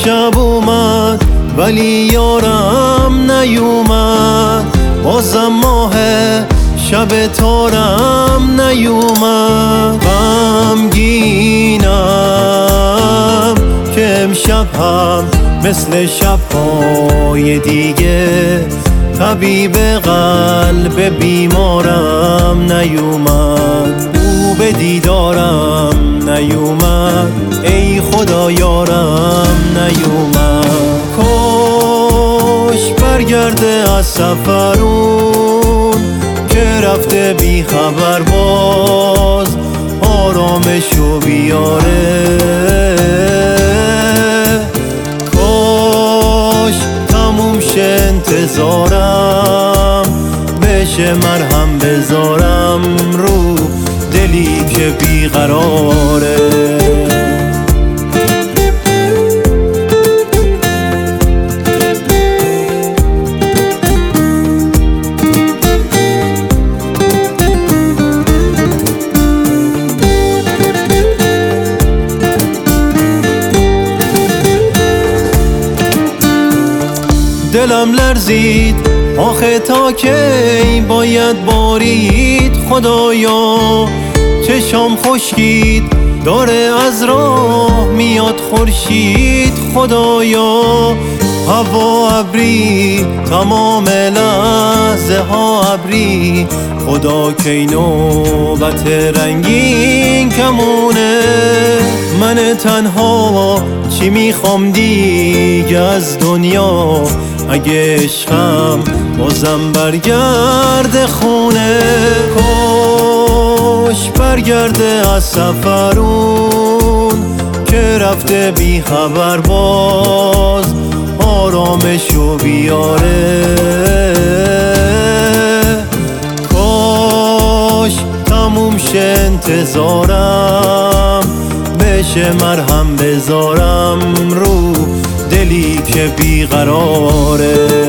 شب اومد ولی یارم نیومد، بازم ماه شب تارم نیومد. غمگینم که امشب هم مثل شب‌های دیگه طبیب قلب بیمارم نیومد، او به دیدارم نیومد، ای خدا یارم نیومد. کاش برگرده از سفرون که رفته بی خبر، باز آرامشو بیاره. کاش تموم شه انتظارم، بشه مرهم بذارم رو دلی که بیقراره. دلم لرزید آخه تا کی باید بارید خدایا، چشام خشکید داره از راه میاد خورشید خدایا. هوا ابری تمام لحظه ها ابری، خدا کی نوبت رنگین کمونه. من تنها چی میخوام دیگه از دنیا، اگه عشقم بازم برگرده خونه. کاش برگرده از سفرون که رفته بی خبر، باز آرامشو بیاره. کاش تموم شه انتظارم، بشه مرهم بذارم رو دلی که بیقراره.